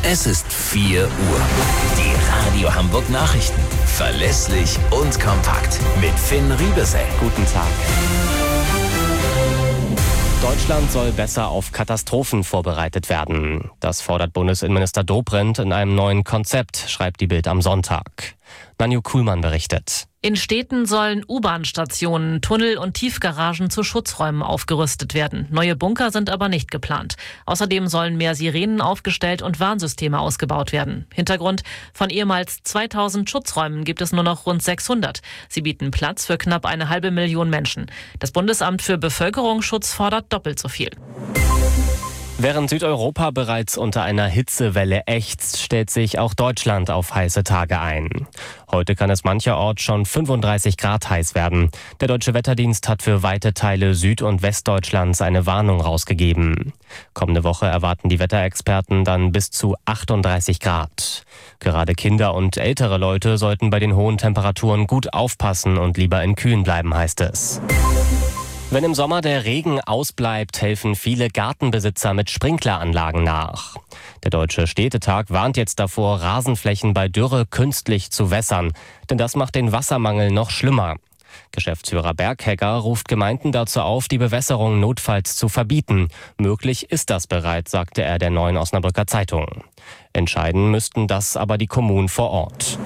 Es ist 4 Uhr. Die Radio Hamburg Nachrichten. Verlässlich und kompakt. Mit Finn Riebesell. Guten Tag. Deutschland soll besser auf Katastrophen vorbereitet werden. Das fordert Bundesinnenminister Dobrindt in einem neuen Konzept, schreibt die Bild am Sonntag. Nanju Kuhlmann berichtet. In Städten sollen U-Bahn-Stationen, Tunnel und Tiefgaragen zu Schutzräumen aufgerüstet werden. Neue Bunker sind aber nicht geplant. Außerdem sollen mehr Sirenen aufgestellt und Warnsysteme ausgebaut werden. Hintergrund: von ehemals 2000 Schutzräumen gibt es nur noch rund 600. Sie bieten Platz für knapp 500.000 Menschen. Das Bundesamt für Bevölkerungsschutz fordert doppelt so viel. Während Südeuropa bereits unter einer Hitzewelle ächzt, stellt sich auch Deutschland auf heiße Tage ein. Heute kann es mancherorts schon 35 Grad heiß werden. Der Deutsche Wetterdienst hat für weite Teile Süd- und Westdeutschlands eine Warnung rausgegeben. Kommende Woche erwarten die Wetterexperten dann bis zu 38 Grad. Gerade Kinder und ältere Leute sollten bei den hohen Temperaturen gut aufpassen und lieber in Kühlen bleiben, heißt es. Wenn im Sommer der Regen ausbleibt, helfen viele Gartenbesitzer mit Sprinkleranlagen nach. Der Deutsche Städtetag warnt jetzt davor, Rasenflächen bei Dürre künstlich zu wässern, denn das macht den Wassermangel noch schlimmer. Geschäftsführer Berghegger ruft Gemeinden dazu auf, die Bewässerung notfalls zu verbieten. Möglich ist das bereits, sagte er der Neuen Osnabrücker Zeitung. Entscheiden müssten das aber die Kommunen vor Ort.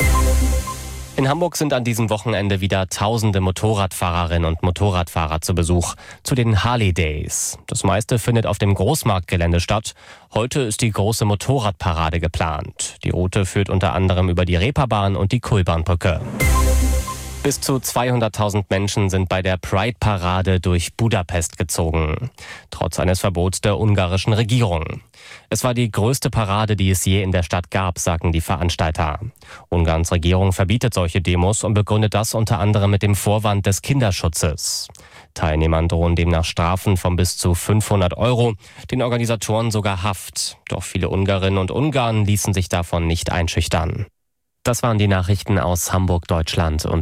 In Hamburg sind an diesem Wochenende wieder tausende Motorradfahrerinnen und Motorradfahrer zu Besuch, zu den Harley Days. Das meiste findet auf dem Großmarktgelände statt. Heute ist die große Motorradparade geplant. Die Route führt unter anderem über die Reeperbahn und die Kuhlbahnbrücke. Bis zu 200.000 Menschen sind bei der Pride-Parade durch Budapest gezogen, trotz eines Verbots der ungarischen Regierung. Es war die größte Parade, die es je in der Stadt gab, sagen die Veranstalter. Ungarns Regierung verbietet solche Demos und begründet das unter anderem mit dem Vorwand des Kinderschutzes. Teilnehmern drohen demnach Strafen von bis zu 500 €, den Organisatoren sogar Haft. Doch viele Ungarinnen und Ungarn ließen sich davon nicht einschüchtern. Das waren die Nachrichten aus Hamburg, Deutschland und